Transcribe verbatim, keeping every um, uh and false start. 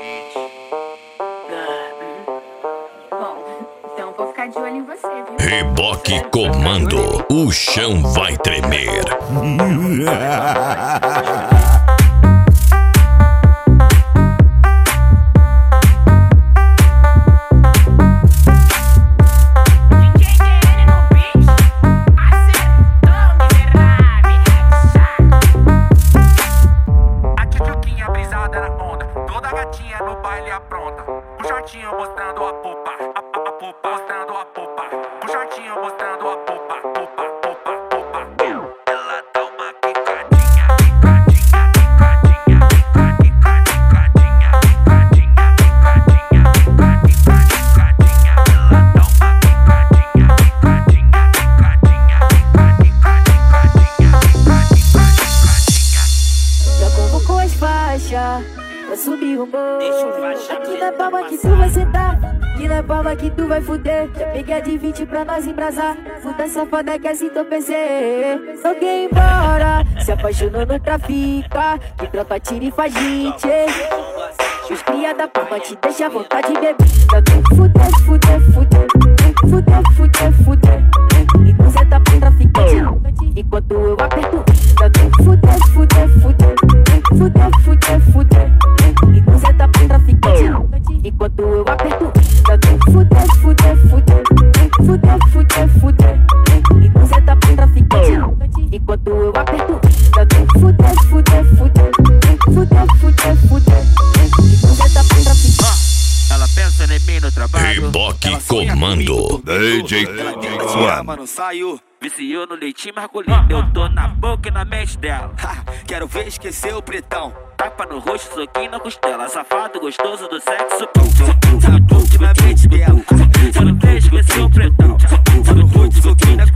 Bom, então vou ficar de olho em você, viu? Reboque Comando, o chão vai tremer. No baile apronta, o shortinho mostrando a popa, a, a, a popa, mostrando a popa, o shortinho mostrando a popa, popa, popa, popa. Ela dá uma quicadinha, quicadinha, quicadinha, quicadinha, quicadinha, quicadinha, quicadinha, ela dá uma quicadinha, quicadinha, quicadinha, quicadinha, já convocou as faixas pra subir o morro. Aqui na palma que tu vai sentar, aqui na palma que tu vai fuder. Já peguei a de vinte pra nós embrasar. Puta safada que assim tô P C. Alguém embora, se apaixonou no trafica. Que tropa tira e faz gente. Os cria da palma te deixa à vontade de beber. Já tô fuder, fuder, fuder, fuder, fuder, fuder. Então cê tá pro traficante enquanto eu aperto. Já tô fuder, fuder, fuder, fuder, fuder, fuder. Então cê tá pro traficante enquanto eu aperto. Já tô fuder, fuder, fuder, fuder, fuder, fuder. Então cê tá pro traficante enquanto eu aperto. Já tô fuder, fuder, fuder, fuder, fuder, fuder. Então cê tá pro traficante. Ela pensa em mim no trabalho. Reboque Comando, D J Ama no saio, viciou no leitinho masculino. Eu tô na boca e na mente dela. Ha, quero ver esquecer o pretão. Tapa no rosto, soquinho na costela. Safado, gostoso do sexo. Na boca e na mente dela. Quero ver esquecer o pretão. Tapa no rosto, soquinho na costela.